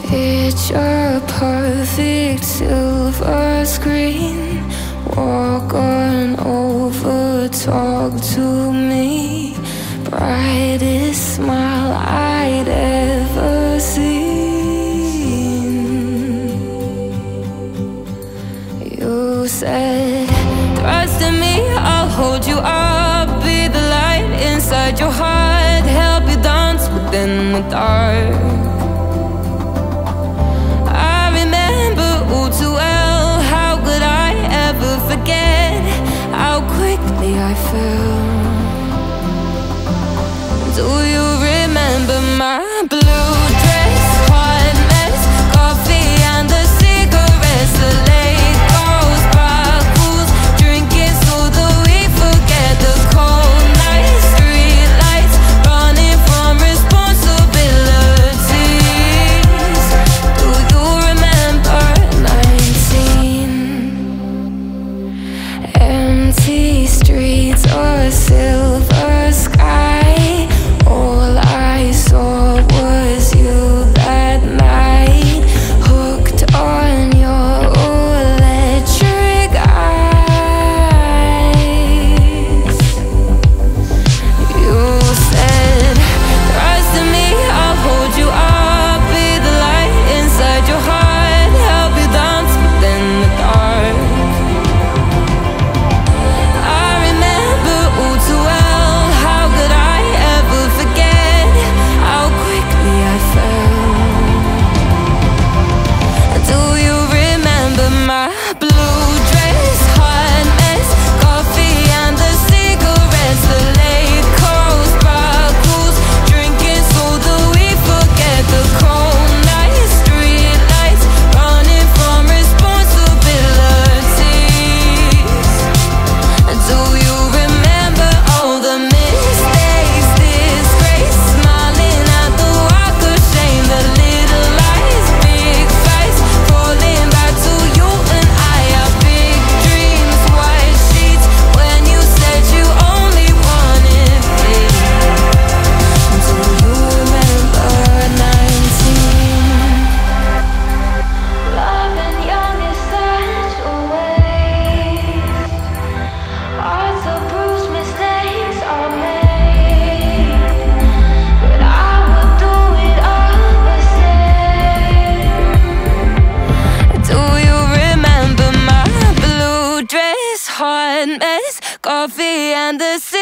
Picture perfect silver screen. Walk on over, talk to me. Brightest smile I'd ever seen. You said, trust in me, I'll hold you up. Be the light inside your heart. Help you dance within the dark. I fell. Do you remember my blue dress, hot mess, coffee and the cigarettes, the late calls, bottles, drinking so that we forget the cold nights, street lights, running from responsibilities. Do you remember 19? Empty streets or silver sky. All I saw was you that night, hooked on your electric eyes. You said, trust in me, I'll hold you up. Be the light inside your heart. Help you dance within the dark. Hot mess, coffee and the